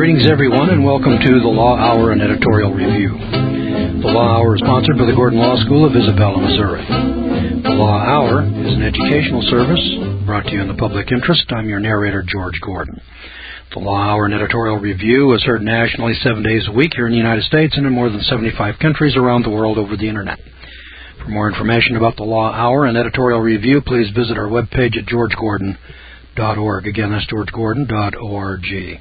Greetings, everyone, and welcome to the Law Hour and Editorial Review. The Law Hour is sponsored by the Gordon Law School of Isabella, Missouri. The Law Hour is an educational service brought to you in the public interest. I'm your narrator, George Gordon. The Law Hour and Editorial Review is heard nationally 7 days a week here in the United States and in more than 75 countries around the world over the Internet. For more information about the Law Hour and Editorial Review, please visit our webpage at georgegordon.org. Again, that's georgegordon.org.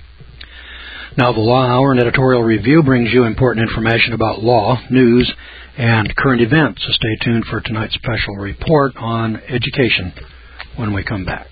Now, the Law Hour and Editorial Review brings you important information about law, news, and current events. So stay tuned for tonight's special report on education when we come back.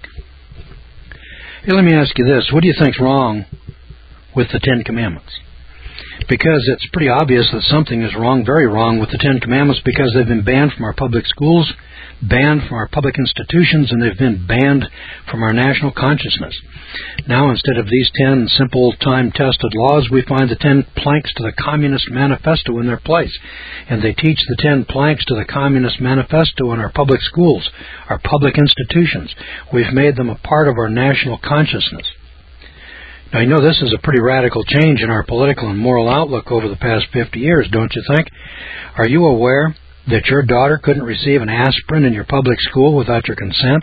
Hey, let me ask you this. What do you think's wrong with the Ten Commandments? Because it's pretty obvious that something is wrong, very wrong, with the Ten Commandments because they've been banned from our public schools, banned from our public institutions, and they've been banned from our national consciousness. Now, instead of these 10 simple, time-tested laws, we find the 10 planks to the Communist Manifesto in their place. And they teach the 10 planks to the Communist Manifesto in our public schools, our public institutions. We've made them a part of our national consciousness. Now, you know this is a pretty radical change in our political and moral outlook over the past 50 years, don't you think? Are you aware that your daughter couldn't receive an aspirin in your public school without your consent?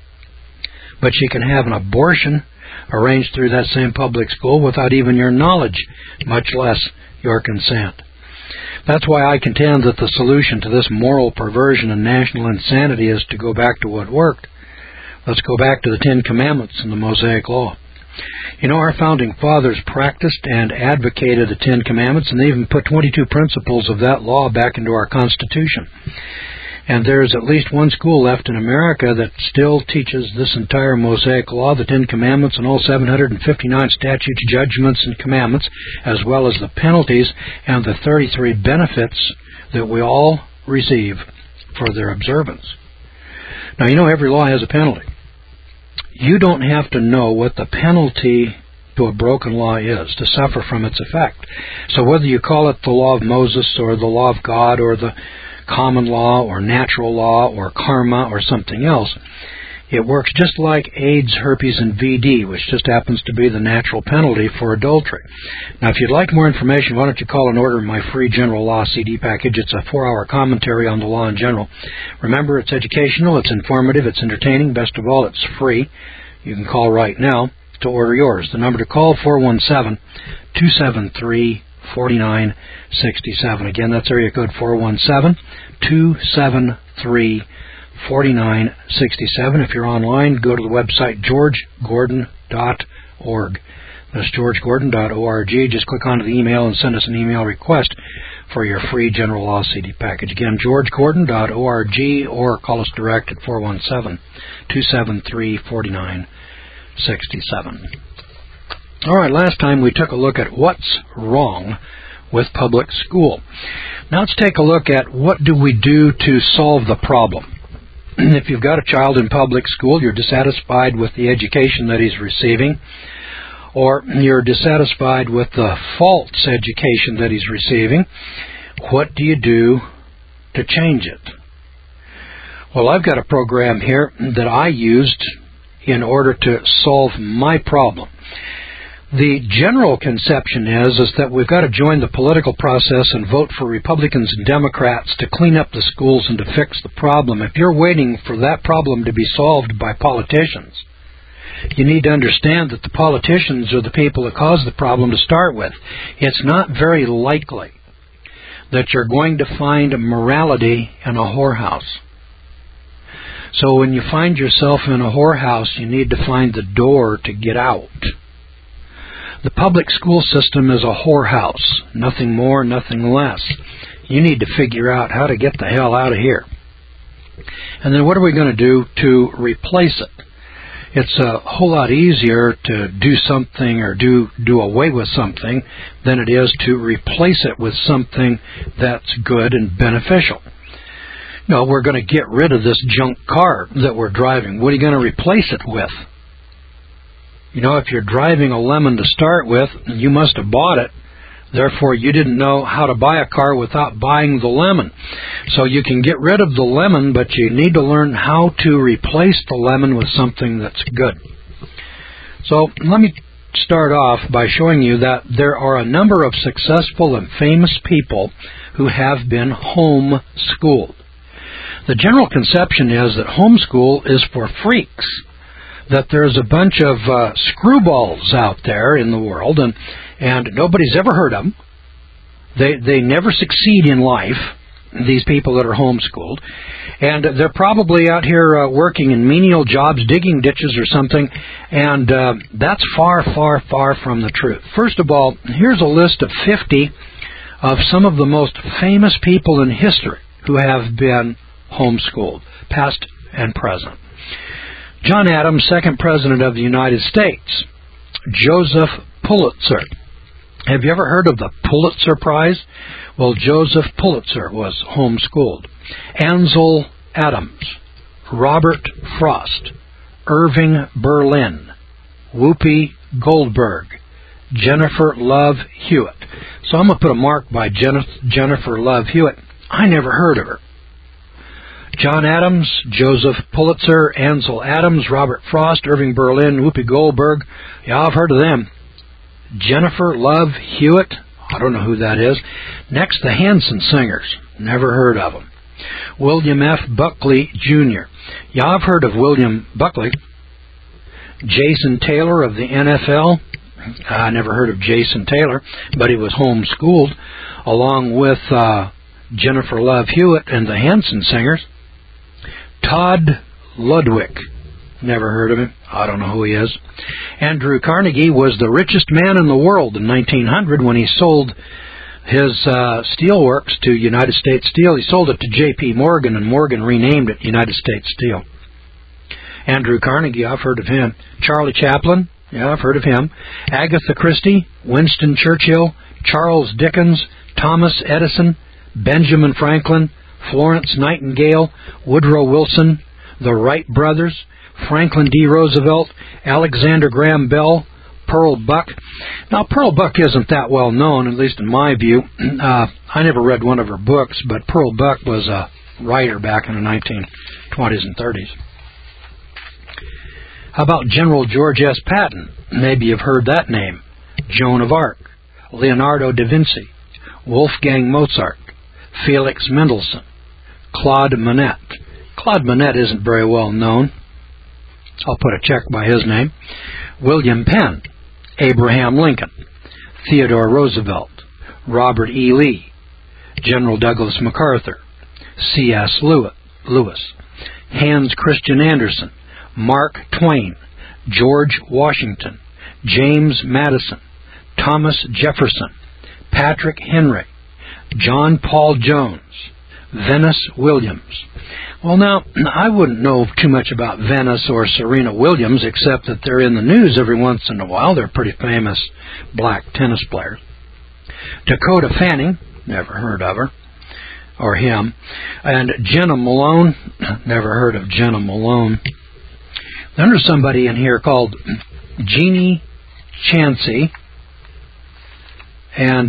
But she can have an abortion arranged through that same public school without even your knowledge, much less your consent. That's why I contend that the solution to this moral perversion and national insanity is to go back to what worked. Let's go back to the Ten Commandments and the Mosaic Law. You know, our founding fathers practiced and advocated the Ten Commandments, and they even put 22 principles of that law back into our Constitution. And there's at least one school left in America that still teaches this entire Mosaic Law, the Ten Commandments, and all 759 statutes, judgments, and commandments, as well as the penalties and the 33 benefits that we all receive for their observance. Now, you know every law has a penalty. You don't have to know what the penalty to a broken law is to suffer from its effect. So whether you call it the law of Moses or the law of God or the common law or natural law or karma or something else, it works just like AIDS, herpes, and VD, which just happens to be the natural penalty for adultery. Now, if you'd like more information, why don't you call and order my free General Law CD package. It's a 4-hour commentary on the law in general. Remember, it's educational, it's informative, it's entertaining. Best of all, it's free. You can call right now to order yours. The number to call, 417-273-4967. Again, that's area code 417-273-4967. If you're online, go to the website georgegordon.org. That's georgegordon.org. Just click onto the email and send us an email request for your free General Law CD package. Again, georgegordon.org, or call us direct at 417-273-4967. All right, last time we took a look at what's wrong with public school. Now let's take a look at what do we do to solve the problem. If you've got a child in public school, you're dissatisfied with the education that he's receiving, or you're dissatisfied with the false education that he's receiving, what do you do to change it? Well, I've got a program here that I used in order to solve my problem. The general conception is that we've got to join the political process and vote for Republicans and Democrats to clean up the schools and to fix the problem. If you're waiting for that problem to be solved by politicians, you need to understand that the politicians are the people that caused the problem to start with. It's not very likely that you're going to find morality in a whorehouse. So when you find yourself in a whorehouse, you need to find the door to get out. The public school system is a whorehouse, nothing more, nothing less. You need to figure out how to get the hell out of here. And then what are we going to do to replace it? It's a whole lot easier to do something or do away with something than it is to replace it with something that's good and beneficial. No, we're going to get rid of this junk car that we're driving. What are you going to replace it with? You know, if you're driving a lemon to start with, you must have bought it. Therefore, you didn't know how to buy a car without buying the lemon. So you can get rid of the lemon, but you need to learn how to replace the lemon with something that's good. So let me start off by showing you that there are a number of successful and famous people who have been home-schooled. The general conception is that homeschool is for freaks, that there's a bunch of screwballs out there in the world, and nobody's ever heard of them. They never succeed in life, these people that are homeschooled, and they're probably out here working in menial jobs, digging ditches or something, and that's far, far, far from the truth. First of all, here's a list of 50 of some of the most famous people in history who have been homeschooled, past and present. John Adams, second President of the United States. Joseph Pulitzer. Have you ever heard of the Pulitzer Prize? Well, Joseph Pulitzer was homeschooled. Ansel Adams, Robert Frost, Irving Berlin, Whoopi Goldberg, Jennifer Love Hewitt. So I'm going to put a mark by Jennifer Love Hewitt. I never heard of her. John Adams, Joseph Pulitzer, Ansel Adams, Robert Frost, Irving Berlin, Whoopi Goldberg. Yeah, I've heard of them. Jennifer Love Hewitt. I don't know who that is. Next, the Hanson Singers. Never heard of them. William F. Buckley, Jr. Yeah, I've heard of William Buckley. Jason Taylor of the NFL. I never heard of Jason Taylor, but he was homeschooled, along with Jennifer Love Hewitt and the Hanson Singers. Todd Ludwig. Never heard of him. I don't know who he is. Andrew Carnegie was the richest man in the world in 1900 when he sold his steelworks to United States Steel. He sold it to J.P. Morgan, and Morgan renamed it United States Steel. Andrew Carnegie, I've heard of him. Charlie Chaplin, yeah, I've heard of him. Agatha Christie, Winston Churchill, Charles Dickens, Thomas Edison, Benjamin Franklin, Florence Nightingale, Woodrow Wilson, the Wright brothers, Franklin D. Roosevelt, Alexander Graham Bell, Pearl Buck. Now, Pearl Buck isn't that well known, at least in my view. I never read one of her books, but Pearl Buck was a writer back in the 1920s and 30s. How about General George S. Patton? Maybe you've heard that name. Joan of Arc, Leonardo da Vinci, Wolfgang Mozart, Felix Mendelssohn, Claude Monet. Claude Monet isn't very well known. I'll put a check by his name. William Penn, Abraham Lincoln, Theodore Roosevelt, Robert E. Lee, General Douglas MacArthur, C.S. Lewis, Hans Christian Andersen, Mark Twain, George Washington, James Madison, Thomas Jefferson, Patrick Henry, John Paul Jones, Venice Williams. Well, now, I wouldn't know too much about Venice or Serena Williams, except that they're in the news every once in a while. They're pretty famous black tennis players. Dakota Fanning, never heard of her, or him. And Jenna Malone, never heard of Jenna Malone. Then there's somebody in here called Jeannie Chancey, and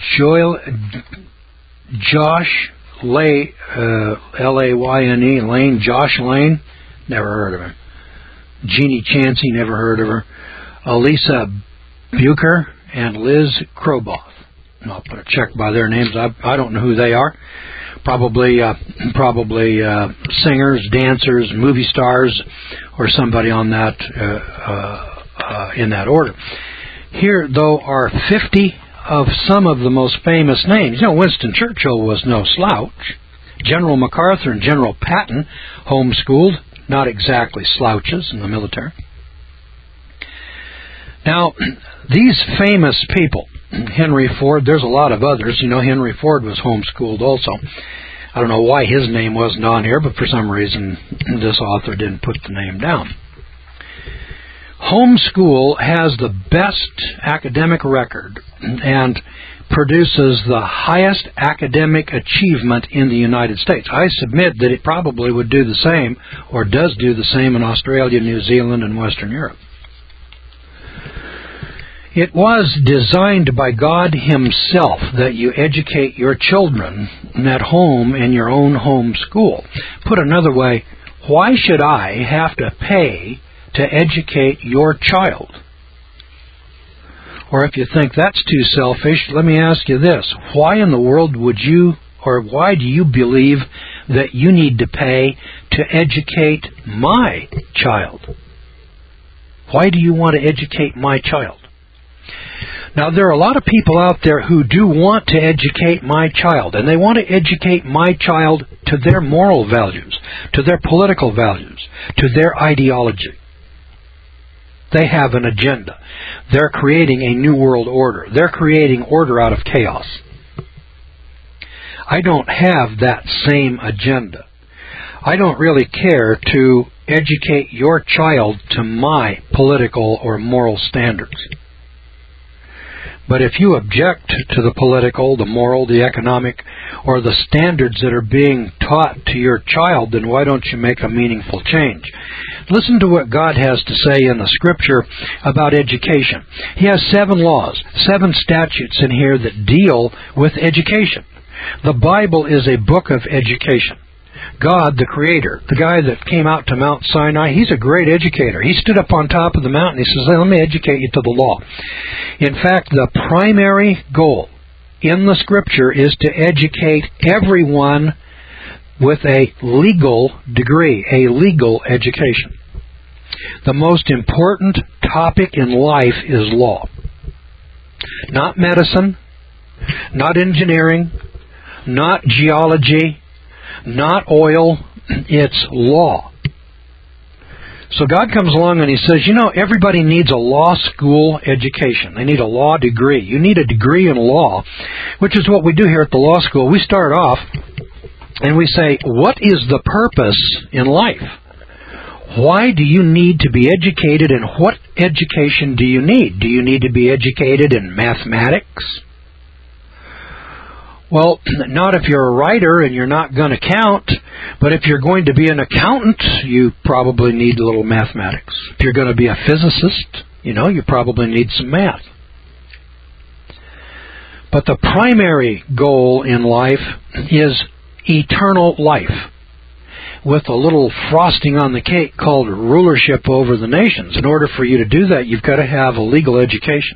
Josh Lay, L-A-Y-N-E, Lane, Josh Lane, never heard of him. Jeannie Chancey, never heard of her. Elisa Bucher and Liz Kroboth. I'll put a check by their names. I don't know who they are. Probably singers, dancers, movie stars, or somebody on that in that order. Here, though, are 50 of some of the most famous names. You know, Winston Churchill was no slouch. General MacArthur and General Patton, homeschooled, not exactly slouches in the military. Now, these famous people, Henry Ford, there's a lot of others. You know, Henry Ford was homeschooled also. I don't know why his name wasn't on here, but for some reason this author didn't put the name down. Homeschool has the best academic record and produces the highest academic achievement in the United States. I submit that it probably would do the same, or does do the same, in Australia, New Zealand, and Western Europe. It was designed by God Himself that you educate your children at home in your own home school. Put another way, why should I have to pay to educate your child? Or if you think that's too selfish, let me ask you this. Why in the world would you, or why do you believe that you need to pay to educate my child? Why do you want to educate my child? Now, there are a lot of people out there who do want to educate my child, and they want to educate my child to their moral values, to their political values, to their ideology. They have an agenda. They're creating a new world order. They're creating order out of chaos. I don't have that same agenda. I don't really care to educate your child to my political or moral standards. But if you object to the political, the moral, the economic, or the standards that are being taught to your child, then why don't you make a meaningful change? Listen to what God has to say in the Scripture about education. He has 7 laws, 7 statutes in here that deal with education. The Bible is a book of education. God, the Creator, the guy that came out to Mount Sinai, he's a great educator. He stood up on top of the mountain. He says, let me educate you to the law. In fact, the primary goal in the Scripture is to educate everyone with a legal degree, a legal education. The most important topic in life is law. Not medicine, not engineering, not geology, not oil, it's law. So God comes along and He says, everybody needs a law school education. They need a law degree. You need a degree in law, which is what we do here at the law school. We start off and we say, what is the purpose in life? Why do you need to be educated, and what education do you need? Do you need to be educated in mathematics? Well, not if you're a writer and you're not going to count, but if you're going to be an accountant, you probably need a little mathematics. If you're going to be a physicist, you probably need some math. But the primary goal in life is eternal life, with a little frosting on the cake called rulership over the nations. In order for you to do that, you've got to have a legal education.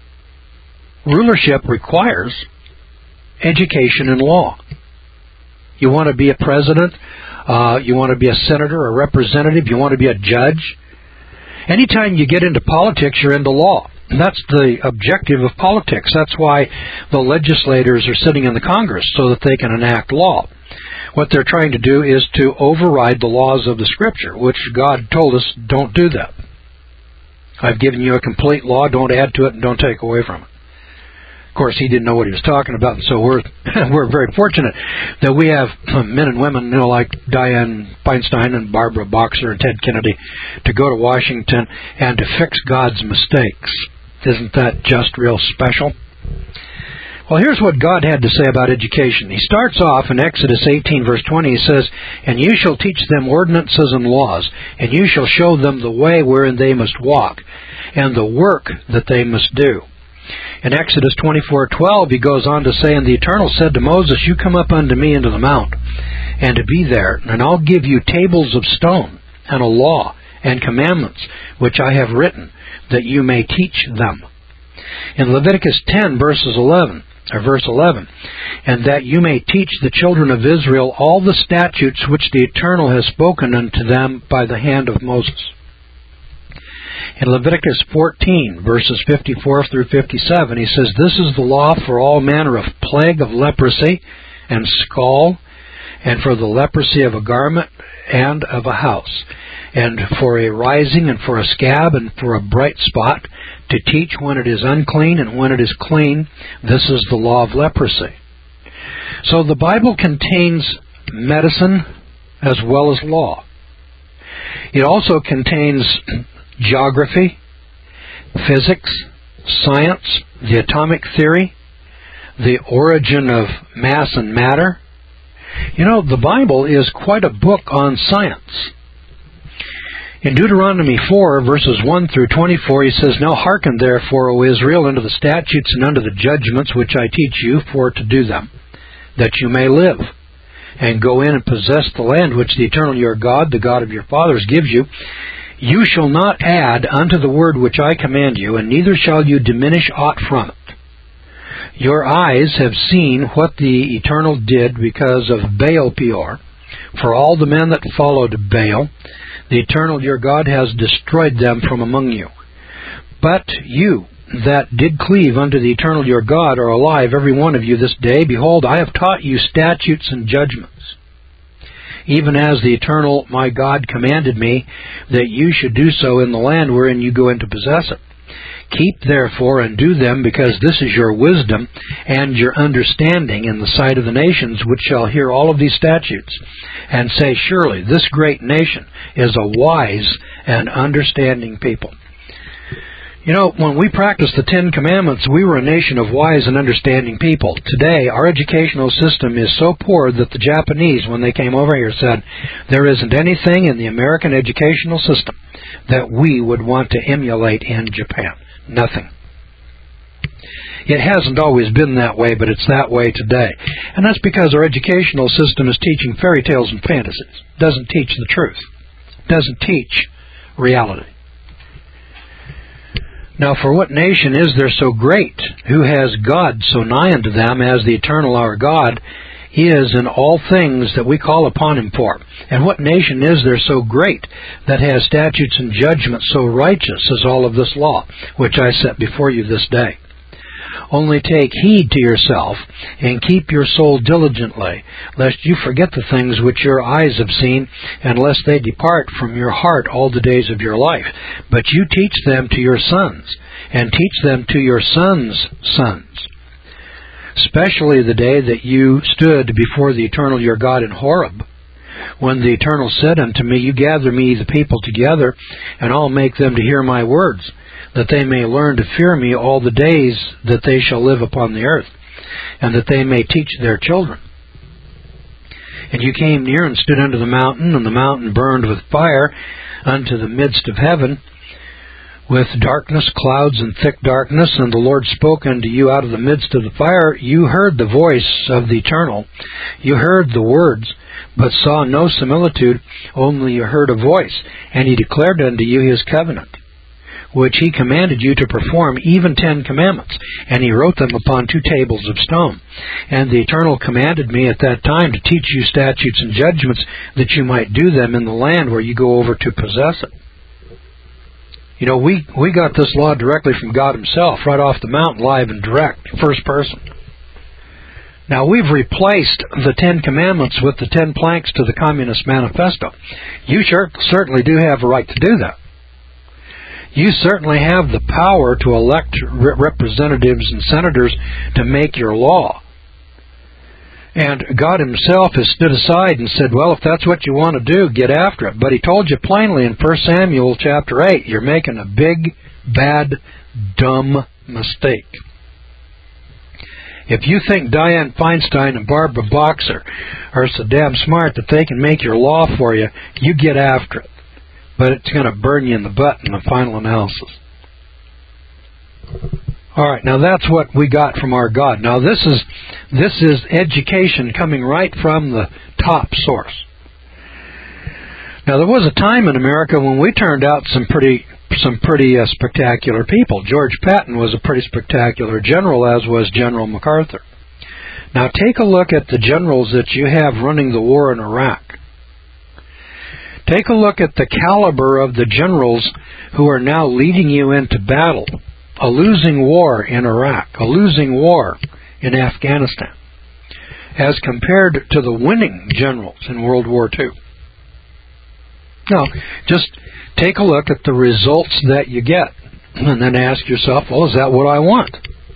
Rulership requires education in law. You want to be a president, you want to be a senator, a representative, you want to be a judge. Anytime you get into politics, you're into law. And that's the objective of politics. That's why the legislators are sitting in the Congress, so that they can enact law. What they're trying to do is to override the laws of the Scripture, which God told us don't do that. I've given you a complete law, don't add to it and don't take away from it. Of course, He didn't know what He was talking about, and so we're very fortunate that we have men and women, like Dianne Feinstein and Barbara Boxer and Ted Kennedy, to go to Washington and to fix God's mistakes. Isn't that just real special? Well, here's what God had to say about education. He starts off in Exodus 18, verse 20. He says, "And you shall teach them ordinances and laws, and you shall show them the way wherein they must walk, and the work that they must do." In Exodus 24:12, He goes on to say, "And the Eternal said to Moses, You come up unto me into the mount, and to be there, and I'll give you tables of stone, and a law, and commandments, which I have written, that you may teach them." In Leviticus 10, verse 11, "And that you may teach the children of Israel all the statutes which the Eternal has spoken unto them by the hand of Moses." In Leviticus 14, verses 54 through 57, He says, "This is the law for all manner of plague of leprosy and scall, and for the leprosy of a garment and of a house, and for a rising and for a scab and for a bright spot, to teach when it is unclean and when it is clean. This is the law of leprosy." So the Bible contains medicine as well as law. It also contains geography, physics, science, the atomic theory, the origin of mass and matter. The Bible is quite a book on science. In Deuteronomy 4, verses 1 through 24, He says, "Now hearken therefore, O Israel, unto the statutes and unto the judgments which I teach you, for to do them, that you may live, and go in and possess the land which the Eternal your God, the God of your fathers, gives you. You shall not add unto the word which I command you, and neither shall you diminish aught from it. Your eyes have seen what the Eternal did because of Baal Peor. For all the men that followed Baal, the Eternal your God has destroyed them from among you. But you that did cleave unto the Eternal your God are alive, every one of you this day. Behold, I have taught you statutes and judgments, even as the Eternal my God commanded me, that you should do so in the land wherein you go in to possess it. Keep therefore and do them, because this is your wisdom and your understanding in the sight of the nations, which shall hear all of these statutes, and say, surely this great nation is a wise and understanding people. You know, when we practiced the Ten Commandments, we were a nation of wise and understanding people. Today, our educational system is so poor that the Japanese, when they came over here, said, there isn't anything in the American educational system that we would want to emulate in Japan. Nothing. It hasn't always been that way, but it's that way today. And that's because our educational system is teaching fairy tales and fantasies. It doesn't teach the truth. It doesn't teach reality. Now, for what nation is there so great, who has God so nigh unto them, as the Eternal our God is in all things that we call upon him for? And what nation is there so great, that has statutes and judgments so righteous as all of this law, which I set before you this day? Only take heed to yourself, and keep your soul diligently, lest you forget the things which your eyes have seen, and lest they depart from your heart all the days of your life. But you teach them to your sons, and teach them to your sons' sons, especially the day that you stood before the Eternal your God in Horeb, when the Eternal said unto me, you gather me the people together, and I'll make them to hear my words, that they may learn to fear me all the days that they shall live upon the earth, and that they may teach their children. And you came near and stood under the mountain, and the mountain burned with fire unto the midst of heaven, with darkness, clouds, and thick darkness, and the Lord spoke unto you out of the midst of the fire. You heard the voice of the Eternal. You heard the words, but saw no similitude, only you heard a voice. And he declared unto you his covenant, which he commanded you to perform, even 10 commandments. And he wrote them upon 2 tables of stone. And the Eternal commanded me at that time to teach you statutes and judgments, that you might do them in the land where you go over to possess it. You know, we got this law directly from God himself, right off the mountain, live and direct, first person. Now, we've replaced the 10 Commandments with the 10 planks to the Communist Manifesto. You certainly do have a right to do that. You certainly have the power to elect representatives and senators to make your law. And God himself has stood aside and said, well, if that's what you want to do, get after it. But he told you plainly in 1 Samuel chapter 8, you're making a big, bad, dumb mistake. If you think Dianne Feinstein and Barbara Boxer are so damn smart that they can make your law for you, you get after it. But it's going to burn you in the butt in the final analysis. All right, now that's what we got from our God. Now this is education coming right from the top source. Now there was a time in America when we turned out some pretty spectacular people. George Patton was a pretty spectacular general, as was General MacArthur. Now take a look at the generals that you have running the war in Iraq. Take a look at the caliber of the generals who are now leading you into battle. A losing war in Iraq, a losing war in Afghanistan, as compared to the winning generals in World War II. Now, just take a look at the results that you get, and then ask yourself, well, is that what I want?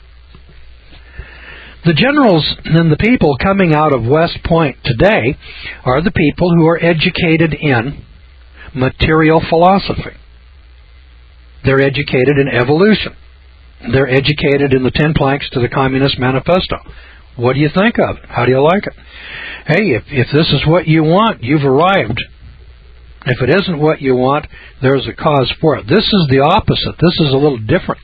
The generals and the people coming out of West Point today are the people who are educated in material philosophy. They're educated in evolution. They're educated in the 10 planks to the Communist Manifesto. What do you think of it? How do you like it? Hey, if this is what you want, you've arrived. If it isn't what you want, there's a cause for it. This is the opposite. This is a little different.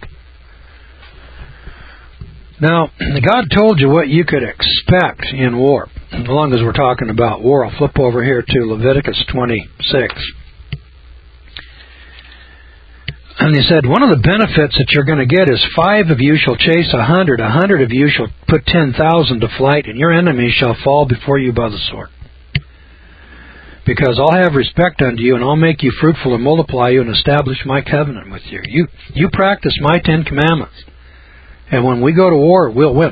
Now, God told you what you could expect in war. As long as we're talking about war, I'll flip over here to Leviticus 26. And he said, one of the benefits that you're going to get is 5 of you shall chase 100, 100 of you shall put 10,000 to flight, and your enemies shall fall before you by the sword. Because I'll have respect unto you, and I'll make you fruitful and multiply you and establish my covenant with you. You practice my 10 commandments. And when we go to war, we'll win.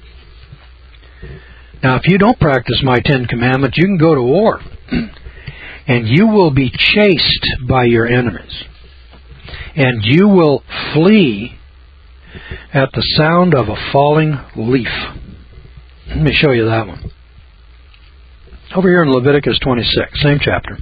Now, if you don't practice my 10 commandments, you can go to war. And you will be chased by your enemies. And you will flee at the sound of a falling leaf. Let me show you that one. Over here in Leviticus 26, same chapter.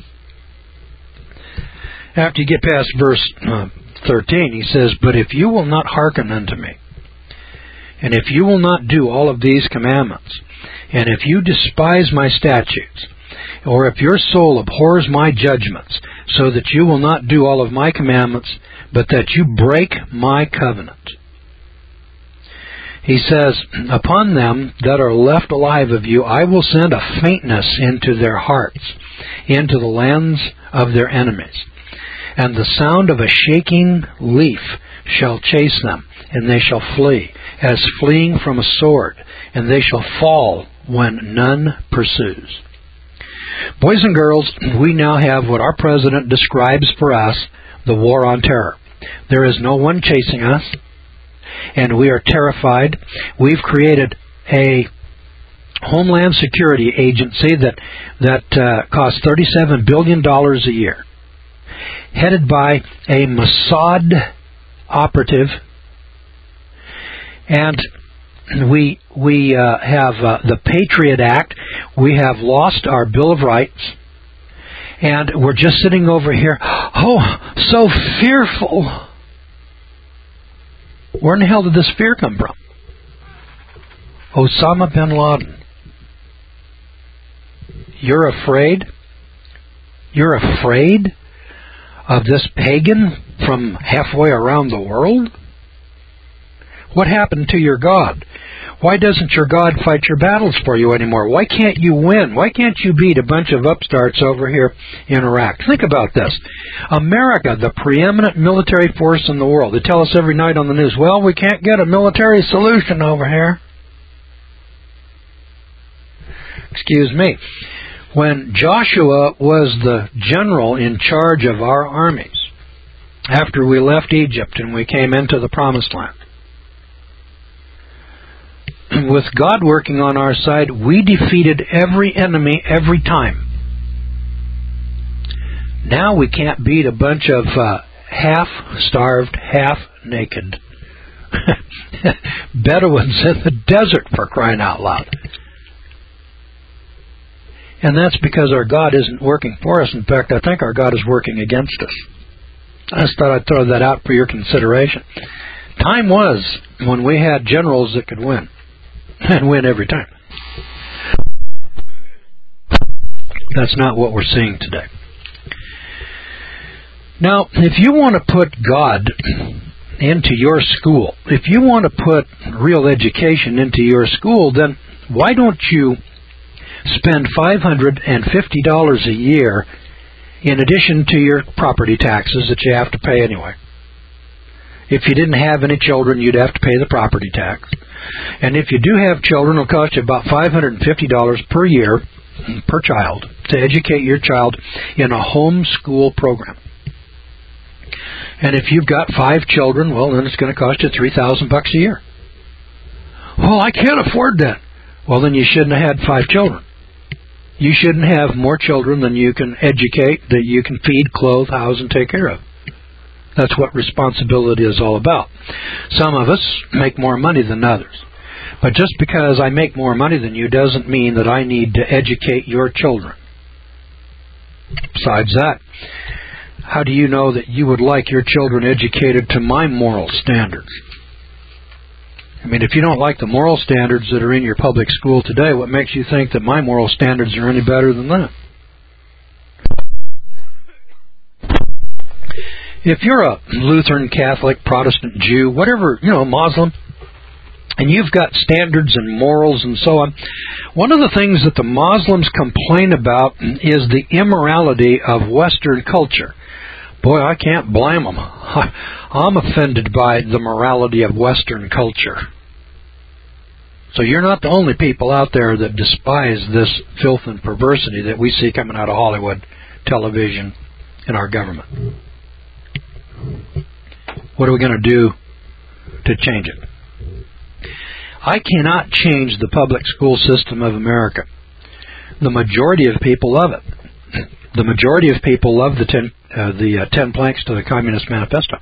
After you get past verse 13, he says, but if you will not hearken unto me, and if you will not do all of these commandments, and if you despise my statutes, or if your soul abhors my judgments, so that you will not do all of my commandments, but that you break my covenant. He says, upon them that are left alive of you, I will send a faintness into their hearts, into the lands of their enemies. And the sound of a shaking leaf shall chase them, and they shall flee, as fleeing from a sword, and they shall fall when none pursues. Boys and girls, we now have what our president describes for us, the war on terror. There is no one chasing us, and we are terrified. We've created a Homeland Security Agency that costs $37 billion a year, headed by a Mossad operative, and we have the Patriot Act. We have lost our Bill of Rights, and we're just sitting over here, oh, so fearful. Where in the hell did this fear come from? Osama bin Laden. You're afraid? You're afraid of this pagan from halfway around the world? What happened to your God? Why doesn't your God fight your battles for you anymore? Why can't you win? Why can't you beat a bunch of upstarts over here in Iraq? Think about this. America, the preeminent military force in the world. They tell us every night on the news, well, we can't get a military solution over here. Excuse me. When Joshua was the general in charge of our armies, after we left Egypt and we came into the Promised Land, with God working on our side, we defeated every enemy every time. Now we can't beat a bunch of half-starved, half-naked Bedouins in the desert, for crying out loud. And that's because our God isn't working for us. In fact, I think our God is working against us. I just thought I'd throw that out for your consideration. Time was when we had generals that could win. And win every time. That's not what we're seeing today. Now, if you want to put God into your school, if you want to put real education into your school, then why don't you spend $550 a year in addition to your property taxes that you have to pay anyway? If you didn't have any children, you'd have to pay the property tax. And if you do have children, it'll cost you about $550 per year per child to educate your child in a home school program. And if you've got 5 children, well, then it's going to cost you $3,000 a year. Well, I can't afford that. Well, then you shouldn't have had 5 children. You shouldn't have more children than you can educate, that you can feed, clothe, house, and take care of. That's what responsibility is all about. Some of us make more money than others. But just because I make more money than you doesn't mean that I need to educate your children. Besides that, how do you know that you would like your children educated to my moral standards? I mean, if you don't like the moral standards that are in your public school today, what makes you think that my moral standards are any better than that? If you're a Lutheran, Catholic, Protestant, Jew, whatever, Muslim, and you've got standards and morals and so on, one of the things that the Muslims complain about is the immorality of Western culture. Boy, I can't blame them. I'm offended by the morality of Western culture. So you're not the only people out there that despise this filth and perversity that we see coming out of Hollywood, television, and our government. What are we going to do to change it? I cannot change the public school system of America. The majority of people love it. The majority of people love the 10 planks to the Communist Manifesto.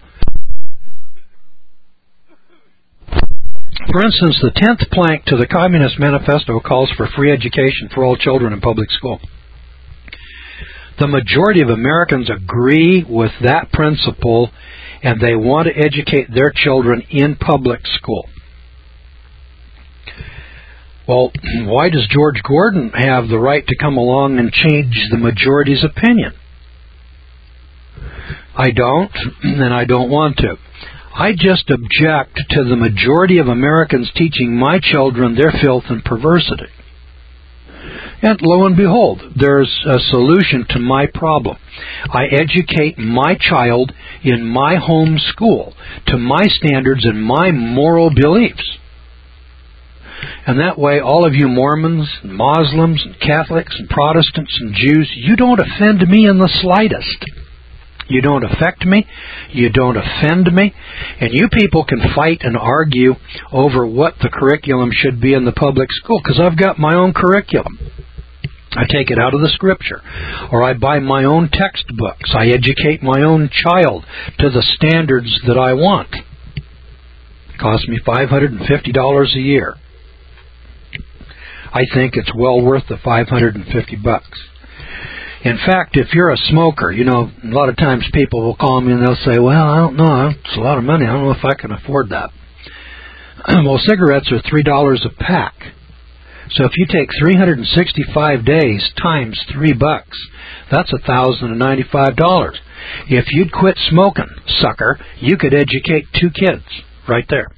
For instance, the 10th plank to the Communist Manifesto calls for free education for all children in public school. The majority of Americans agree with that principle, and they want to educate their children in public school. Well, why does George Gordon have the right to come along and change the majority's opinion? I don't, and I don't want to. I just object to the majority of Americans teaching my children their filth and perversity. And lo and behold, there's a solution to my problem. I educate my child in my home school to my standards and my moral beliefs. And that way, all of you Mormons, and Muslims, and Catholics, and Protestants, and Jews, you don't offend me in the slightest. You don't affect me. You don't offend me. And you people can fight and argue over what the curriculum should be in the public school, because I've got my own curriculum. I take it out of the Scripture. Or I buy my own textbooks. I educate my own child to the standards that I want. It costs me $550 a year. I think it's well worth the $550. In fact, if you're a smoker, you know, a lot of times people will call me and they'll say, well, I don't know, it's a lot of money, I don't know if I can afford that. Well, cigarettes are $3 a pack. So if you take 365 days times $3, that's $1,095. If you'd quit smoking, sucker, you could educate 2 kids right there.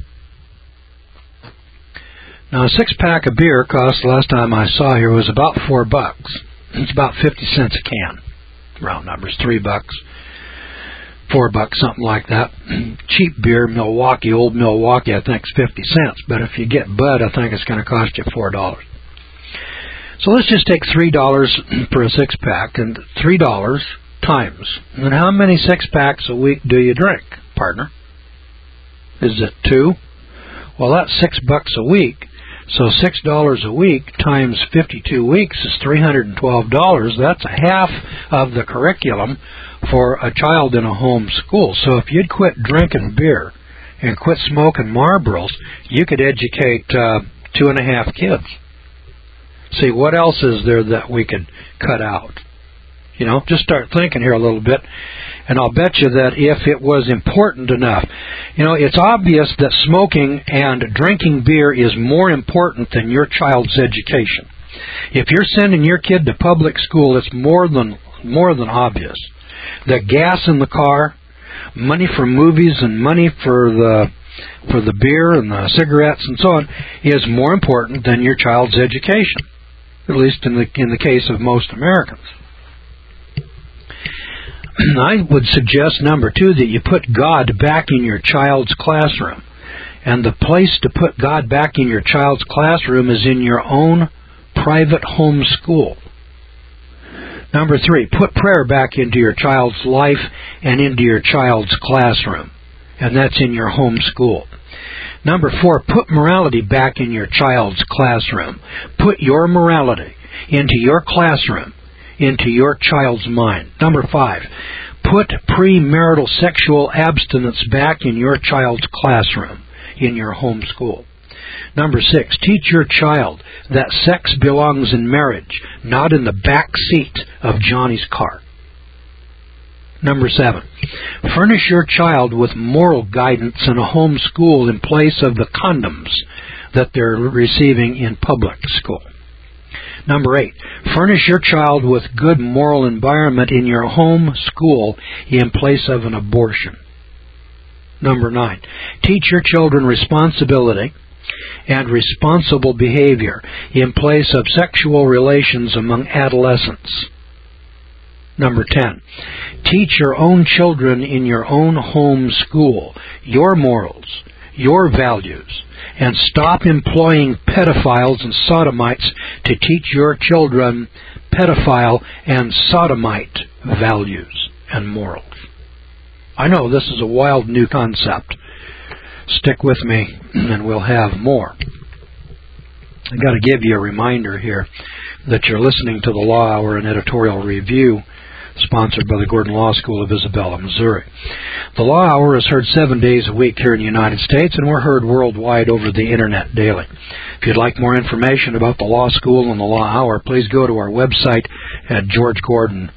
Now, a 6-pack of beer cost, last time I saw here, was about $4. It's about 50 cents a can. Round numbers, $3, $4, something like that. Cheap beer, Milwaukee, old Milwaukee, I think is 50 cents. But if you get Bud, I think it's going to cost you $4. So let's just take $3 for a 6-pack and $3 times. And how many 6-packs a week do you drink, partner? Is it 2? Well, that's $6 a week. So $6 a week times 52 weeks is $312. That's a half of the curriculum for a child in a home school. So if you'd quit drinking beer and quit smoking Marlboros, you could educate 2.5 kids. See, what else is there that we could cut out? You know, just start thinking here a little bit, and I'll bet you that if it was important enough, you know, it's obvious that smoking and drinking beer is more important than your child's education. If you're sending your kid to public school, it's more than obvious. The gas in the car, money for movies and money for the beer and the cigarettes and so on is more important than your child's education, at least in the case of most Americans. I would suggest, number 2, that you put God back in your child's classroom. And the place to put God back in your child's classroom is in your own private home school. Number 3, put prayer back into your child's life and into your child's classroom. And that's in your home school. Number 4, put morality back in your child's classroom. Put your morality into your classroom, into your child's mind. Number 5, put premarital sexual abstinence back in your child's classroom, in your home school. Number 6, teach your child that sex belongs in marriage, not in the back seat of Johnny's car. Number 7, furnish your child with moral guidance in a home school in place of the condoms that they're receiving in public school. Number 8, furnish your child with good moral environment in your home school in place of an abortion. Number 9, teach your children responsibility and responsible behavior in place of sexual relations among adolescents. Number 10, teach your own children in your own home school your morals, your values, and stop employing pedophiles and sodomites to teach your children pedophile and sodomite values and morals. I know this is a wild new concept. Stick with me and we'll have more. I've got to give you a reminder here that you're listening to the Law Hour and Editorial Review, sponsored by the Gordon Law School of Isabella, Missouri. The Law Hour is heard 7 days a week here in the United States, and we're heard worldwide over the Internet daily. If you'd like more information about the Law School and the Law Hour, please go to our website at georgegordon.org,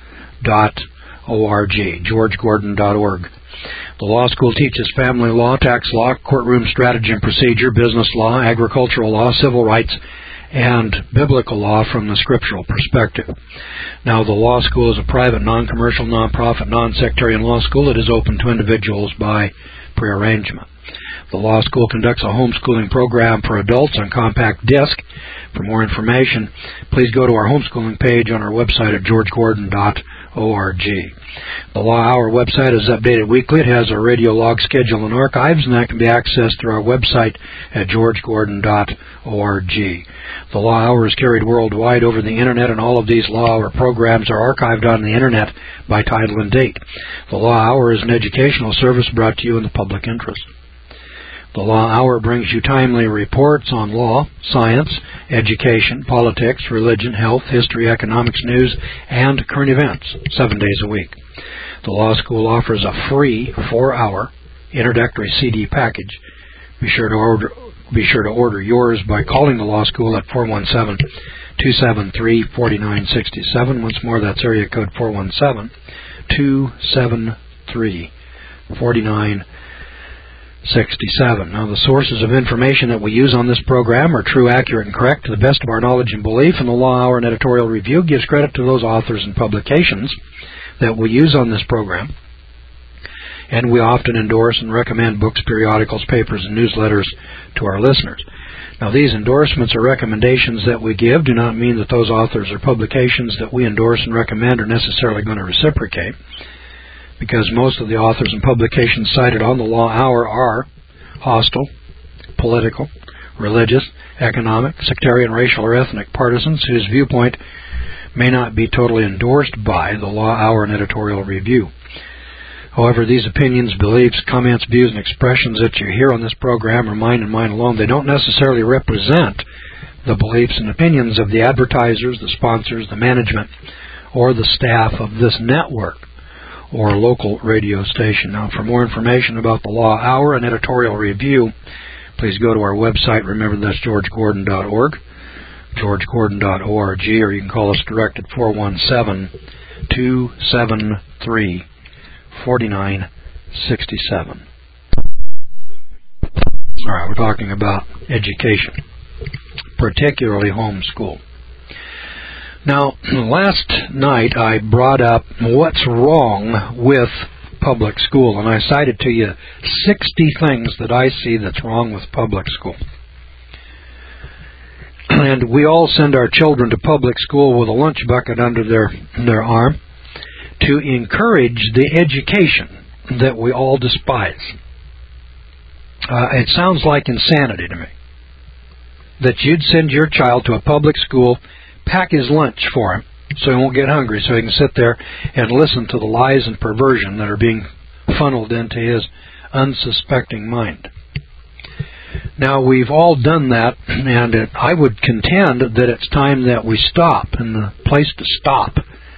georgegordon.org. The law school teaches family law, tax law, courtroom strategy and procedure, business law, agricultural law, civil rights, and biblical law from the scriptural perspective. Now, the law school is a private, non-commercial, non-profit, non-sectarian law school. It is open to individuals by prearrangement. The law school conducts a homeschooling program for adults on compact disc. For more information, please go to our homeschooling page on our website at georgegordon.org. The Law Hour website is updated weekly. It has our radio log schedule and archives, and that can be accessed through our website at georgegordon.org. The Law Hour is carried worldwide over the Internet, and all of these Law Hour programs are archived on the Internet by title and date. The Law Hour is an educational service brought to you in the public interest. The Law Hour brings you timely reports on law, science, education, politics, religion, health, history, economics, news, and current events 7 days a week. The Law School offers a free 4-hour introductory CD package. Be sure to order yours by calling the Law School at 417-273-4967. Once more, that's area code 417-273-4967. Now, the sources of information that we use on this program are true, accurate, and correct to the best of our knowledge and belief, and the Law Hour and Editorial Review gives credit to those authors and publications that we use on this program, and we often endorse and recommend books, periodicals, papers, and newsletters to our listeners. Now, these endorsements or recommendations that we give do not mean that those authors or publications that we endorse and recommend are necessarily going to reciprocate, because most of the authors and publications cited on the Law Hour are hostile, political, religious, economic, sectarian, racial, or ethnic partisans whose viewpoint may not be totally endorsed by the Law Hour and Editorial Review. However, these opinions, beliefs, comments, views, and expressions that you hear on this program are mine and mine alone. They don't necessarily represent the beliefs and opinions of the advertisers, the sponsors, the management, or the staff of this network or local radio station. Now, for more information about the Law Hour and Editorial Review, please go to our website. Remember, that's georgegordon.org, georgegordon.org, or you can call us direct at 417-273-4967. All right, we're talking about education, particularly homeschool. Now, last night I brought up what's wrong with public school, and I cited to you 60 things that I see that's wrong with public school. And we all send our children to public school with a lunch bucket under their arm to encourage the education that we all despise. It sounds like insanity to me that you'd send your child to a public school, pack his lunch for him so he won't get hungry, so he can sit there and listen to the lies and perversion that are being funneled into his unsuspecting mind. Now, we've all done that, and I would contend that it's time that we stop, and the place to stop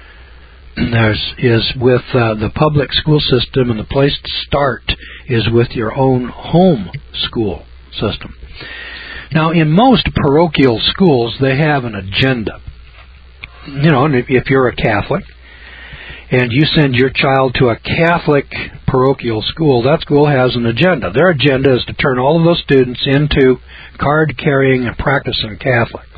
is with the public school system, and the place to start is with your own home school system. Now, in most parochial schools, they have an agenda. You know, if you're a Catholic and you send your child to a Catholic parochial school, that school has an agenda. Their agenda is to turn all of those students into card-carrying and practicing Catholics.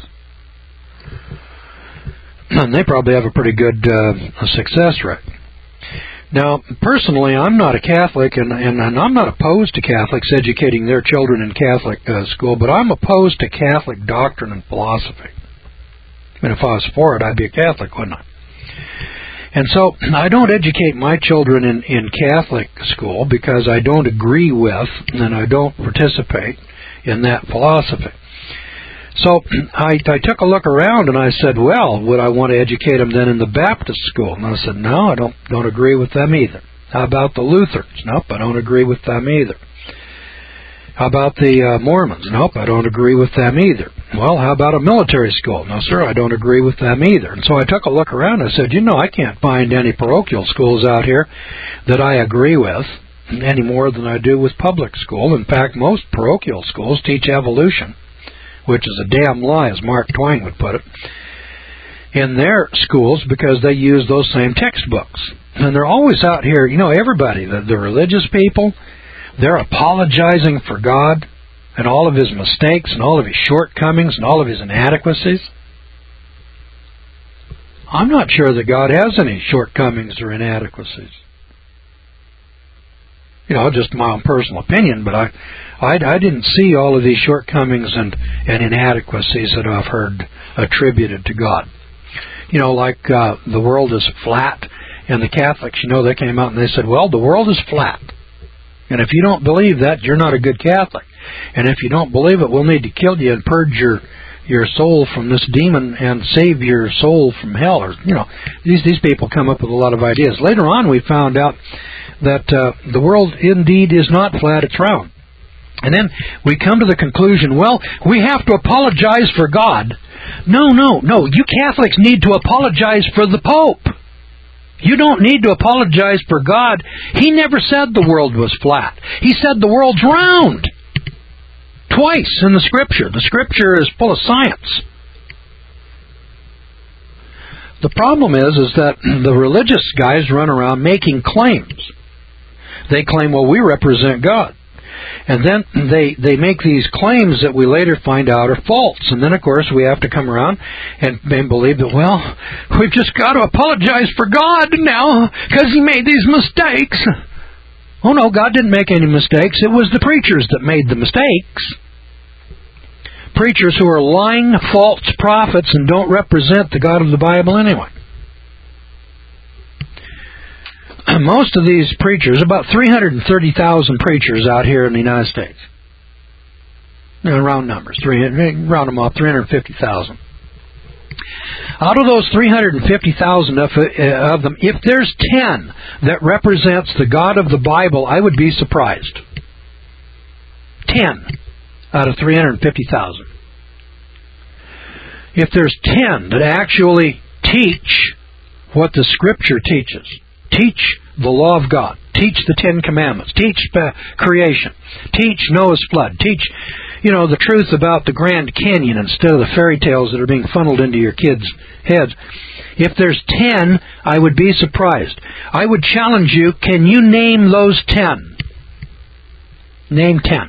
And they probably have a pretty good success rate. Now, personally, I'm not a Catholic, and I'm not opposed to Catholics educating their children in Catholic school, but I'm opposed to Catholic doctrine and philosophy. I mean, if I was for it, I'd be a Catholic, wouldn't I? And so I don't educate my children in Catholic school because I don't agree with and I don't participate in that philosophy. So I took a look around and I said, well, would I want to educate them then in the Baptist school? And I said, no, I don't agree with them either. How about the Lutherans? Nope, I don't agree with them either. How about the Mormons? Nope, I don't agree with them either. Well, how about a military school? No, sir, I don't agree with them either. And so I took a look around and I said, I can't find any parochial schools out here that I agree with any more than I do with public school. In fact, most parochial schools teach evolution, which is a damn lie, as Mark Twain would put it, in their schools because they use those same textbooks. And they're always out here, everybody, the religious people, they're apologizing for God and all of His mistakes and all of His shortcomings and all of His inadequacies. I'm not sure that God has any shortcomings or inadequacies. Just my own personal opinion, but I didn't see all of these shortcomings and inadequacies that I've heard attributed to God. Like the world is flat, and the Catholics, they came out and they said, well, the world is flat. And if you don't believe that, you're not a good Catholic. And if you don't believe it, we'll need to kill you and purge your soul from this demon and save your soul from hell. Or these people come up with a lot of ideas. Later on, we found out that the world indeed is not flat; it's round. And then we come to the conclusion, well, we have to apologize for God. No. You Catholics need to apologize for the Pope. You don't need to apologize for God. He never said the world was flat. He said the world's round. Twice in the Scripture. The Scripture is full of science. The problem is that the religious guys run around making claims. They claim, well, we represent God. And then they make these claims that we later find out are false. And then, of course, we have to come around and believe that, well, we've just got to apologize for God now because He made these mistakes. Oh, no, God didn't make any mistakes. It was the preachers that made the mistakes. Preachers who are lying, false prophets and don't represent the God of the Bible anyway. Most of these preachers, about 330,000 preachers out here in the United States. Round numbers, round them up, 350,000. Out of those 350,000 of them, if there's 10 that represents the God of the Bible, I would be surprised. 10 out of 350,000. If there's 10 that actually teach what the Scripture teaches, teach the law of God, teach the Ten Commandments, teach creation, teach Noah's flood, teach, the truth about the Grand Canyon instead of the fairy tales that are being funneled into your kids' heads. If there's 10, I would be surprised. I would challenge you, can you name those 10? Name 10.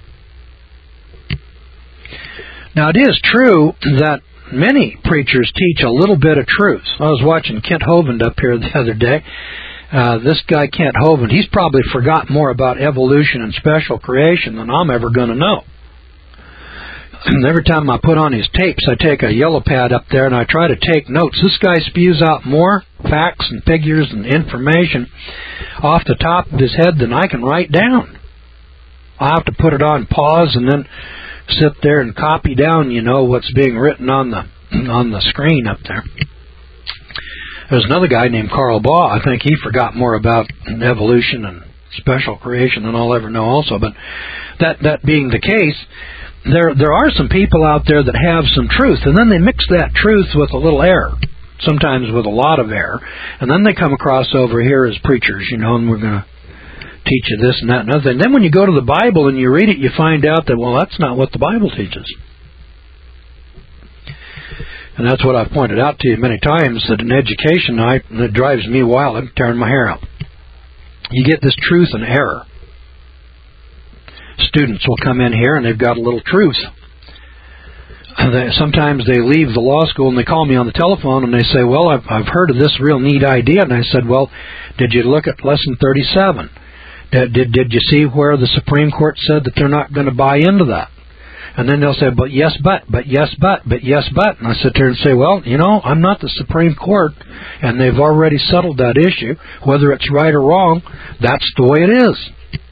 Now, it is true that many preachers teach a little bit of truth. I was watching Kent Hovind up here the other day. This guy, Kent Hovind, he's probably forgot more about evolution and special creation than I'm ever going to know. Every time I put on his tapes, I take a yellow pad up there and I try to take notes. This guy spews out more facts and figures and information off the top of his head than I can write down. I'll have to put it on pause and then sit there and copy down, what's being written on the screen up there. There's another guy named Carl Baugh. I think he forgot more about evolution and special creation than I'll ever know also. But that being the case, there are some people out there that have some truth, and then they mix that truth with a little error, sometimes with a lot of error, and then they come across over here as preachers, and we're going to teach you this and that and other thing. Then when you go to the Bible and you read it, you find out that, well, that's not what the Bible teaches. And that's what I've pointed out to you many times, that in education, it drives me wild. I'm tearing my hair out. You get this truth and error. Students will come in here and they've got a little truth. Sometimes they leave the law school and they call me on the telephone and they say, well, I've heard of this real neat idea. And I said, well, did you look at Lesson 37? Did you see where the Supreme Court said that they're not going to buy into that? And then they'll say, but yes, but. And I sit there and say, well, I'm not the Supreme Court, and they've already settled that issue. Whether it's right or wrong, that's the way it is.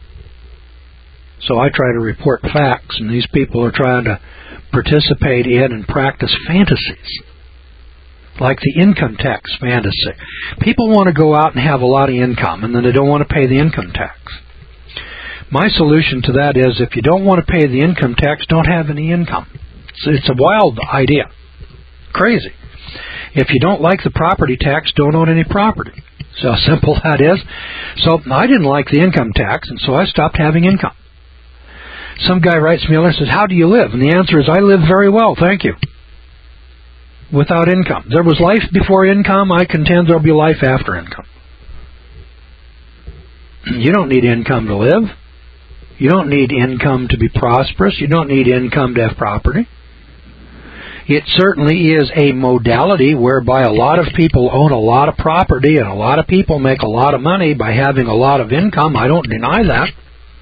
So I try to report facts, and these people are trying to participate in and practice fantasies, like the income tax fantasy. People want to go out and have a lot of income, and then they don't want to pay the income tax. My solution to that is, if you don't want to pay the income tax, don't have any income. It's a wild idea. Crazy. If you don't like the property tax, don't own any property. So how simple that is. So I didn't like the income tax, and so I stopped having income. Some guy writes me a letter and says, how do you live? And the answer is, I live very well, thank you. Without income. There was life before income. I contend there will be life after income. You don't need income to live. You don't need income to be prosperous. You don't need income to have property. It certainly is a modality whereby a lot of people own a lot of property and a lot of people make a lot of money by having a lot of income. I don't deny that.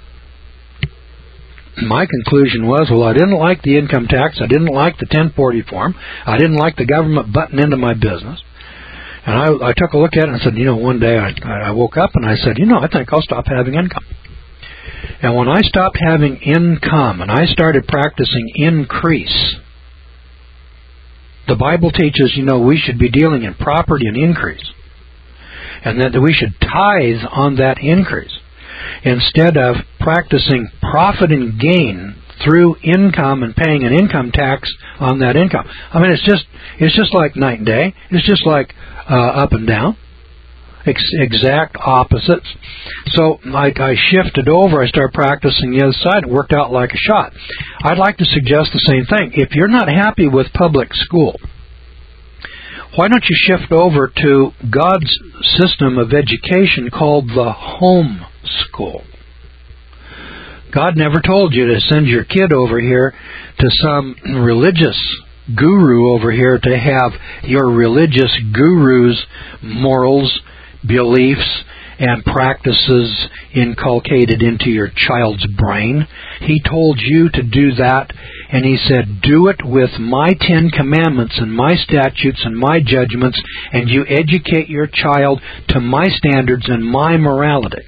My conclusion was, well, I didn't like the income tax. I didn't like the 1040 form. I didn't like the government butting into my business. And I took a look at it and said, one day I woke up and I said, I think I'll stop having income. And when I stopped having income and I started practicing increase, the Bible teaches, we should be dealing in property and increase. And that we should tithe on that increase, instead of practicing profit and gain through income and paying an income tax on that income. I mean, it's just like night and day. It's just like up and down. Exact opposites. So I shifted over. I started practicing the other side. It worked out like a shot. I'd like to suggest the same thing. If you're not happy with public school, why don't you shift over to God's system of education called the home school? God never told you to send your kid over here to some religious guru over here to have your religious guru's morals, beliefs, and practices inculcated into your child's brain. He told you to do that, and He said, do it with my 10 commandments and my statutes and my judgments, and you educate your child to my standards and my morality.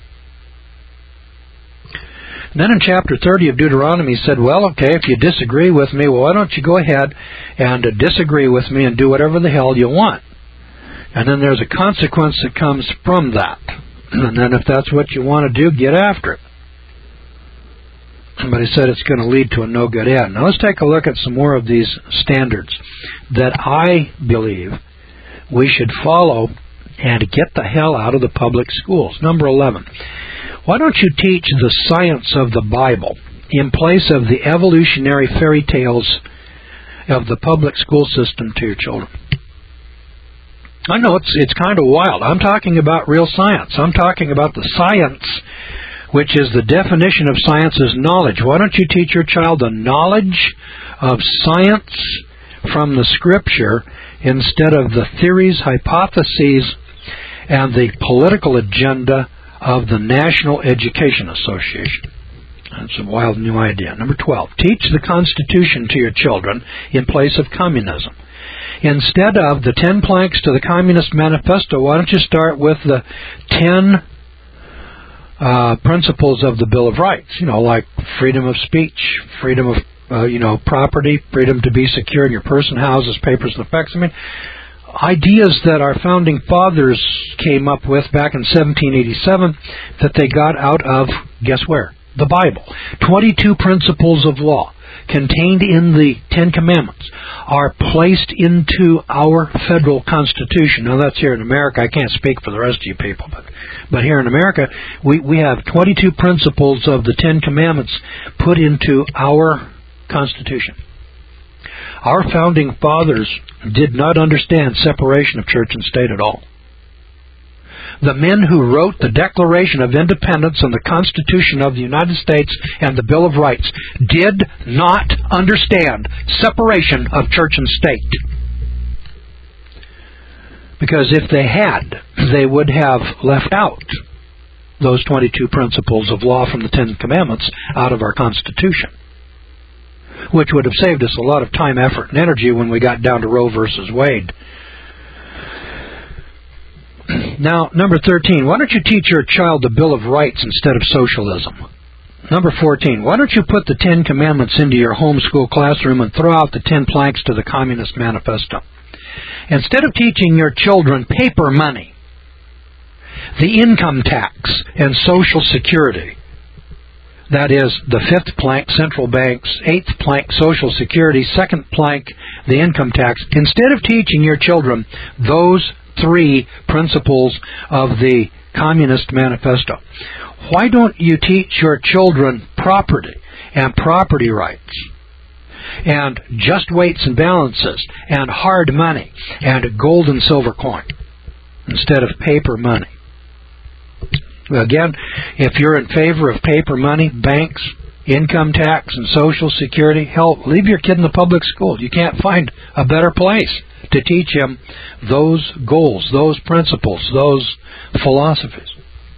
Then in chapter 30 of Deuteronomy, he said, well, okay, if you disagree with me, well, why don't you go ahead and disagree with me and do whatever the hell you want? And then there's a consequence that comes from that. And then if that's what you want to do, get after it. But he said it's going to lead to a no good end. Now let's take a look at some more of these standards that I believe we should follow and get the hell out of the public schools. Number 11. Why don't you teach the science of the Bible in place of the evolutionary fairy tales of the public school system to your children? I know it's kind of wild. I'm talking about real science. I'm talking about the science, which is the definition of science as knowledge. Why don't you teach your child the knowledge of science from the Scripture instead of the theories, hypotheses, and the political agenda of the National Education Association? That's a wild new idea. Number 12, teach the Constitution to your children in place of communism. Instead of the 10 planks to the Communist Manifesto, why don't you start with the 10 principles of the Bill of Rights? Like freedom of speech, freedom of property, freedom to be secure in your person, houses, papers, and effects. I mean, ideas that our founding fathers came up with back in 1787 that they got out of, guess where? The Bible. 22 principles of law contained in the 10 Commandments are placed into our federal Constitution. Now that's here in America. I can't speak for the rest of you people, but here in America, we have 22 principles of the 10 Commandments put into our Constitution. Our founding fathers did not understand separation of church and state at all. The men who wrote the Declaration of Independence and the Constitution of the United States and the Bill of Rights did not understand separation of church and state. Because if they had, they would have left out those 22 principles of law from the 10 Commandments out of our Constitution. which would have saved us a lot of time, effort, and energy when we got down to Roe versus Wade. Now, number 13, why don't you teach your child the Bill of Rights instead of socialism? Number 14, why don't you put the 10 Commandments into your homeschool classroom and throw out the 10 planks to the Communist Manifesto? Instead of teaching your children paper money, the income tax and Social Security, that is, the 5th plank, central banks, 8th plank, Social Security, 2nd plank, the income tax, instead of teaching your children those 3 principles of the Communist Manifesto, why don't you teach your children property and property rights and just weights and balances and hard money and gold and silver coin instead of paper money? Again, if you're in favor of paper money, banks, income tax, and Social Security, hell, leave your kid in the public school. You can't find a better place to teach him those goals, those principles, those philosophies.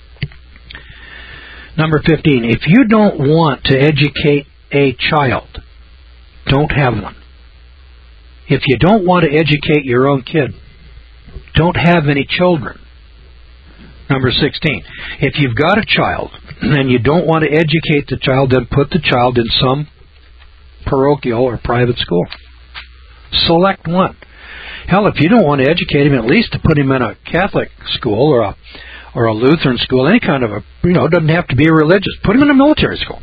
Number 15, if you don't want to educate a child, don't have one. If you don't want to educate your own kid, don't have any children. Number 16, if you've got a child and you don't want to educate the child, then put the child in some parochial or private school. Select one. Hell, if you don't want to educate him, at least to put him in a Catholic school or a Lutheran school, any kind of a, it doesn't have to be a religious. Put him in a military school.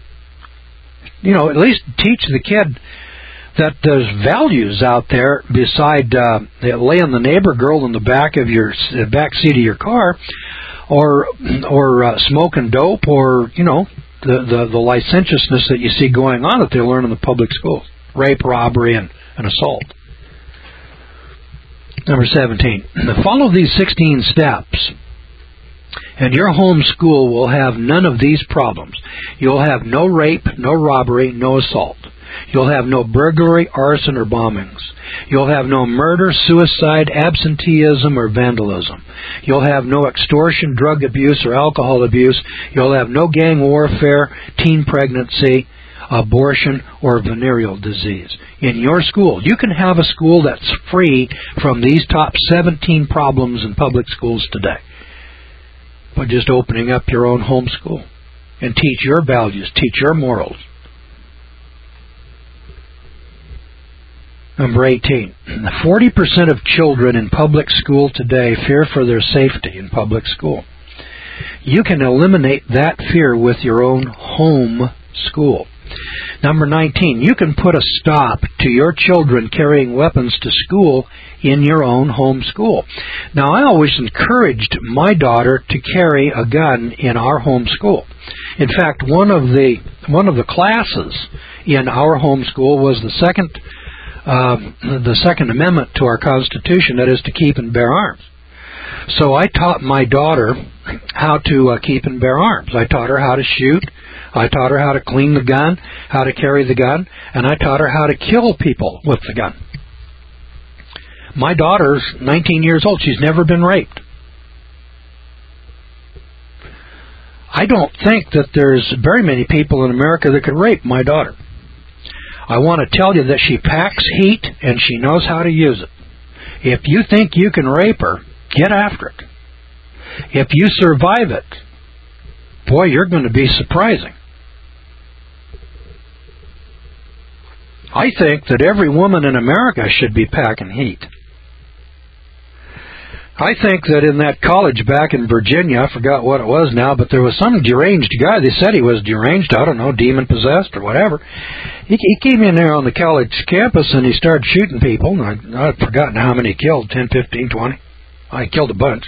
At least teach the kid that there's values out there beside laying the neighbor girl in the back of your back seat of your car, or smoking dope, or the licentiousness that you see going on that they learn in the public schools, rape, robbery, and assault. Number 17, follow these 16 steps, and your home school will have none of these problems. You'll have no rape, no robbery, no assault. You'll have no burglary, arson, or bombings. You'll have no murder, suicide, absenteeism, or vandalism. You'll have no extortion, drug abuse, or alcohol abuse. You'll have no gang warfare, teen pregnancy, abortion, or venereal disease. In your school, you can have a school that's free from these top 17 problems in public schools today by just opening up your own home school and teach your values, teach your morals. Number 18, 40% of children in public school today fear for their safety in public school. You can eliminate that fear with your own home school. Number 19, you can put a stop to your children carrying weapons to school in your own home school. Now, I always encouraged my daughter to carry a gun in our home school. In fact, one of the classes in our home school was the Second Amendment to our Constitution, that is to keep and bear arms. So I taught my daughter how to keep and bear arms. I taught her how to shoot. I taught her how to clean the gun, how to carry the gun, and I taught her how to kill people with the gun. My daughter's 19 years old. She's never been raped. I don't think that there's very many people in America that could rape my daughter. I want to tell you that she packs heat and she knows how to use it. If you think you can rape her, get after it. If you survive it, boy, you're going to be surprising. I think that every woman in America should be packing heat. I think that in that college back in Virginia, I forgot what it was now, but there was some deranged guy. They said he was deranged, I don't know, demon-possessed or whatever. He came in there on the college campus and he started shooting people. I've forgotten how many he killed, 10, 15, 20. I killed a bunch.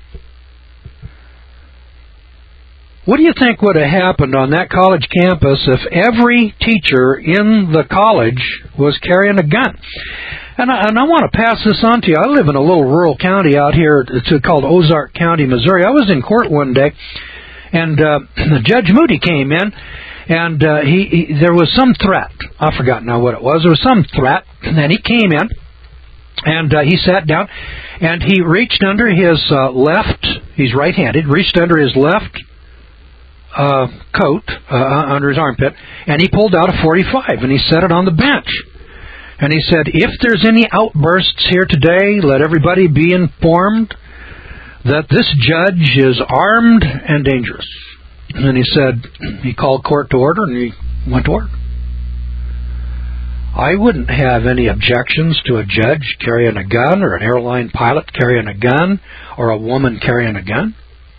What do you think would have happened on that college campus if every teacher in the college was carrying a gun? And I want to pass this on to you. I live in a little rural county out here. It's called Ozark County, Missouri. I was in court one day, and Judge Moody came in, and there was some threat. I forgot now what it was. There was some threat, and then he came in, and he sat down, and he reached under his left, he's right-handed, reached under his left coat under his armpit, and he pulled out a .45, and he set it on the bench. And he said, if there's any outbursts here today, let everybody be informed that this judge is armed and dangerous. And he said, he called court to order, and he went to work. I wouldn't have any objections to a judge carrying a gun, or an airline pilot carrying a gun, or a woman carrying a gun.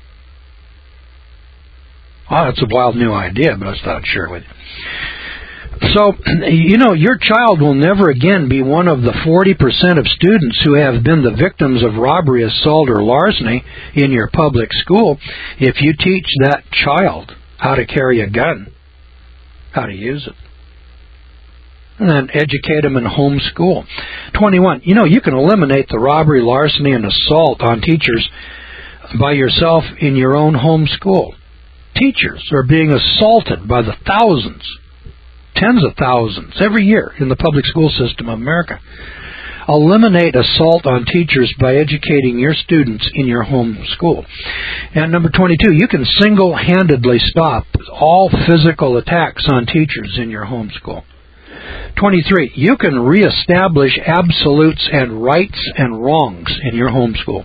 Well, that's a wild new idea, but I just thought I'd share it with you. So, your child will never again be one of the 40% of students who have been the victims of robbery, assault, or larceny in your public school if you teach that child how to carry a gun, how to use it, and then educate them in homeschool. 21, you can eliminate the robbery, larceny, and assault on teachers by yourself in your own home school. Teachers are being assaulted by the thousands, tens of thousands, every year in the public school system of America. Eliminate assault on teachers by educating your students in your home school. And number 22, you can single-handedly stop all physical attacks on teachers in your home school. 23, you can reestablish absolutes and rights and wrongs in your home school.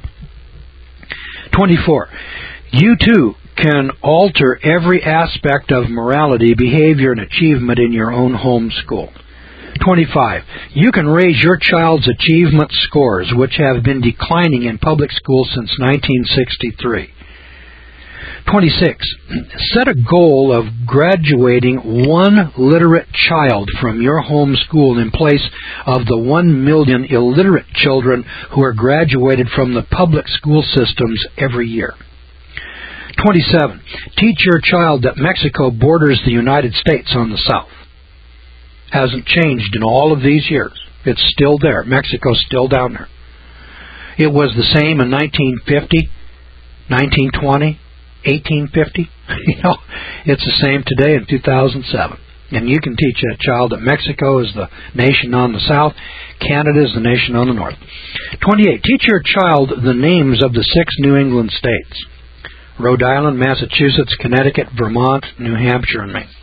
24, you too can alter every aspect of morality, behavior, and achievement in your own home school. 25. You can raise your child's achievement scores, which have been declining in public schools since 1963. 26. Set a goal of graduating one literate child from your home school in place of the 1 million illiterate children who are graduated from the public school systems every year. 27. Teach your child that Mexico borders the United States on the south. Hasn't changed in all of these years. It's still there. Mexico's still down there. It was the same in 1950, 1920, 1850. It's the same today in 2007. And you can teach that child that Mexico is the nation on the south, Canada is the nation on the north. 28. Teach your child the names of the 6 New England states: Rhode Island, Massachusetts, Connecticut, Vermont, New Hampshire, and Maine.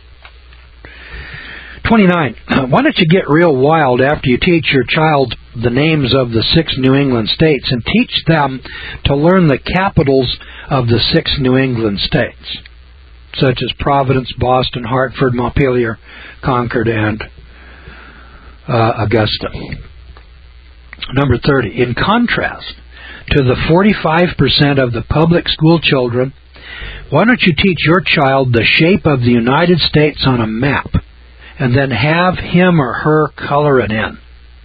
29. Why don't you get real wild after you teach your child the names of the 6 New England states and teach them to learn the capitals of the 6 New England states, such as Providence, Boston, Hartford, Montpelier, Concord, and Augusta. Number 30. In contrast to the 45% of the public school children, why don't you teach your child the shape of the United States on a map and then have him or her color it in?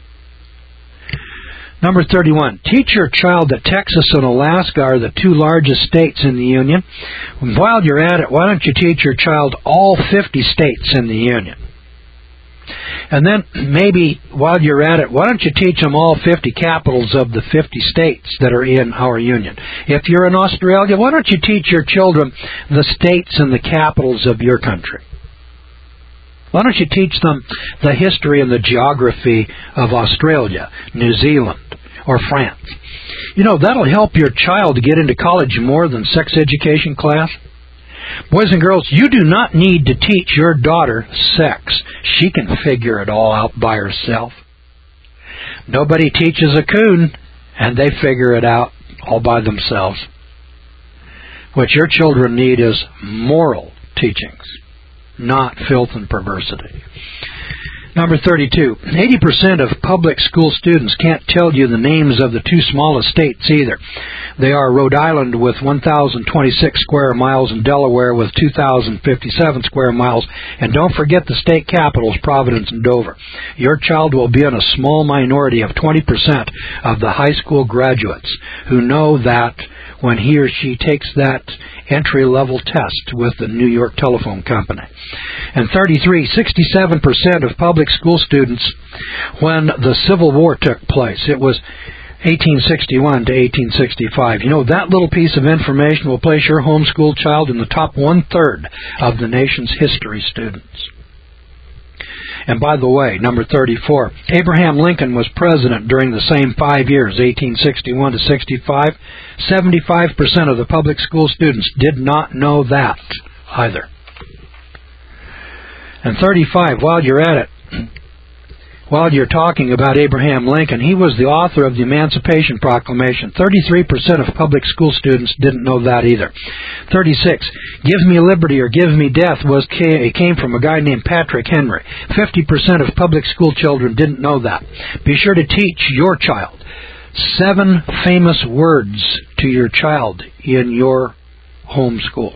Number 31. Teach your child that Texas and Alaska are the 2 largest states in the Union. While you're at it, why don't you teach your child all 50 states in the Union? And then maybe while you're at it, why don't you teach them all 50 capitals of the 50 states that are in our Union? If you're in Australia, why don't you teach your children the states and the capitals of your country? Why don't you teach them the history and the geography of Australia, New Zealand, or France? That'll help your child to get into college more than sex education class. Boys and girls, you do not need to teach your daughter sex. She can figure it all out by herself. Nobody teaches a coon, and they figure it out all by themselves. What your children need is moral teachings, not filth and perversity. Number 32. 80% of public school students can't tell you the names of the 2 smallest states either. They are Rhode Island with 1,026 square miles and Delaware with 2,057 square miles. And don't forget the state capitals, Providence and Dover. Your child will be in a small minority of 20% of the high school graduates who know that when he or she takes that entry-level test with the New York Telephone Company. And 33, 67% of public school students, when the Civil War took place, it was 1861 to 1865. That little piece of information will place your homeschool child in the top 1/3 of the nation's history students. And by the way, number 34, Abraham Lincoln was president during the same 5 years, 1861 to 65. 75% of the public school students did not know that either. And 35, while you're at it, while you're talking about Abraham Lincoln, he was the author of the Emancipation Proclamation. 33% of public school students didn't know that either. 36, give me liberty or give me death came from a guy named Patrick Henry. 50% of public school children didn't know that. Be sure to teach your child 7 famous words to your child in your home school.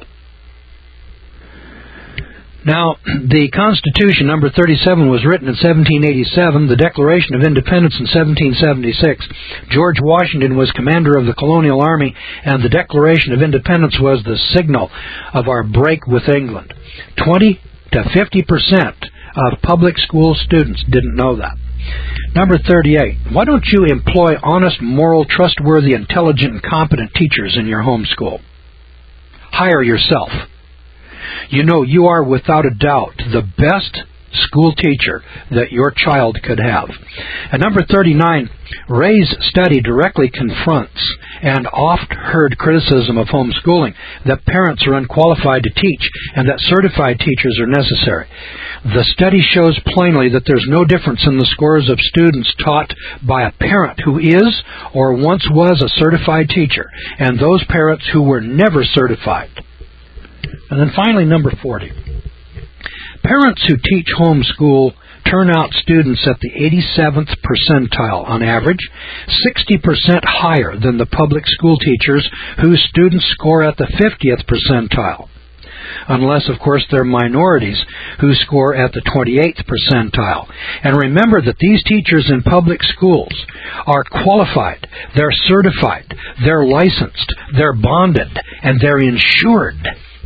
Now, the Constitution, number 37, was written in 1787, the Declaration of Independence in 1776. George Washington was commander of the colonial army, and the Declaration of Independence was the signal of our break with England. 20 to 50% of public school students didn't know that. Number 38, why don't you employ honest, moral, trustworthy, intelligent, and competent teachers in your home school? Hire yourself. You know, you are without a doubt the best school teacher that your child could have. And number 39, Ray's study directly confronts and oft-heard criticism of homeschooling, that parents are unqualified to teach and that certified teachers are necessary. The study shows plainly that there's no difference in the scores of students taught by a parent who is or once was a certified teacher and those parents who were never certified. And then finally, number 40. Parents who teach homeschool turn out students at the 87th percentile on average, 60% higher than the public school teachers whose students score at the 50th percentile. Unless, of course, they're minorities who score at the 28th percentile. And remember that these teachers in public schools are qualified, they're certified, they're licensed, they're bonded, and they're insured.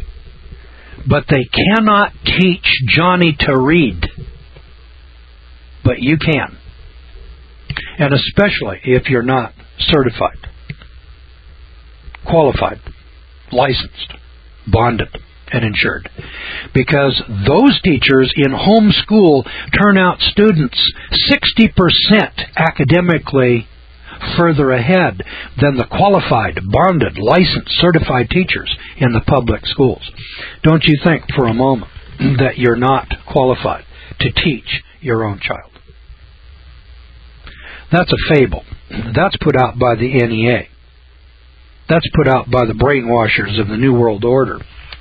But they cannot teach Johnny to read. But you can. And especially if you're not certified, qualified, licensed, bonded, and insured. Because those teachers in homeschool turn out students 60% academically further ahead than the qualified, bonded, licensed, certified teachers in the public schools. Don't you think for a moment that you're not qualified to teach your own child? That's a fable. That's put out by the NEA. That's put out by the brainwashers of the New World Order.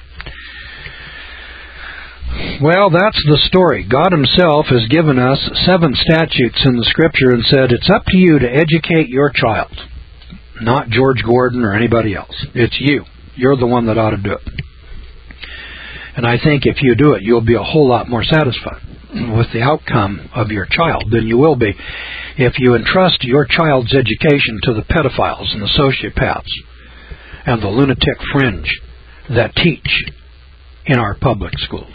Well, that's the story. God Himself has given us 7 statutes in the Scripture and said, it's up to you to educate your child, not George Gordon or anybody else. It's you. You're the one that ought to do it. And I think if you do it, you'll be a whole lot more satisfied with the outcome of your child than you will be if you entrust your child's education to the pedophiles and the sociopaths and the lunatic fringe that teach in our public schools.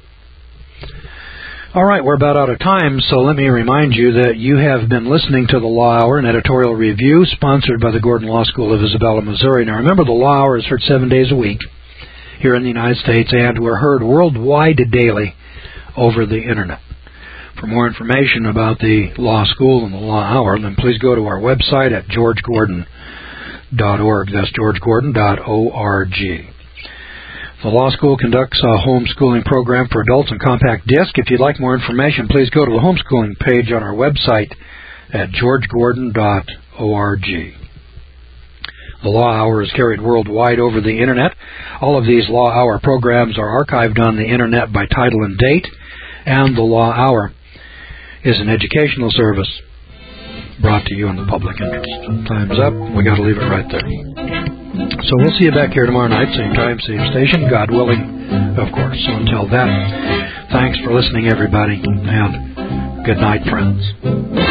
All right, we're about out of time, so let me remind you that you have been listening to the Law Hour, an editorial review sponsored by the Gordon Law School of Isabella, Missouri. Now remember, the Law Hour is heard 7 days a week here in the United States, and we're heard worldwide daily over the Internet. For more information about the Law School and the Law Hour, then please go to our website at georgegordon.org. That's georgegordon.org. The Law School conducts a homeschooling program for adults on compact disc. If you'd like more information, please go to the homeschooling page on our website at georgegordon.org. The Law Hour is carried worldwide over the Internet. All of these Law Hour programs are archived on the Internet by title and date, and the Law Hour is an educational service brought to you in the public interest. Time's up. We got to leave it right there. So we'll see you back here tomorrow night, same time, same station, God willing, of course. So until then, thanks for listening, everybody, and good night, friends.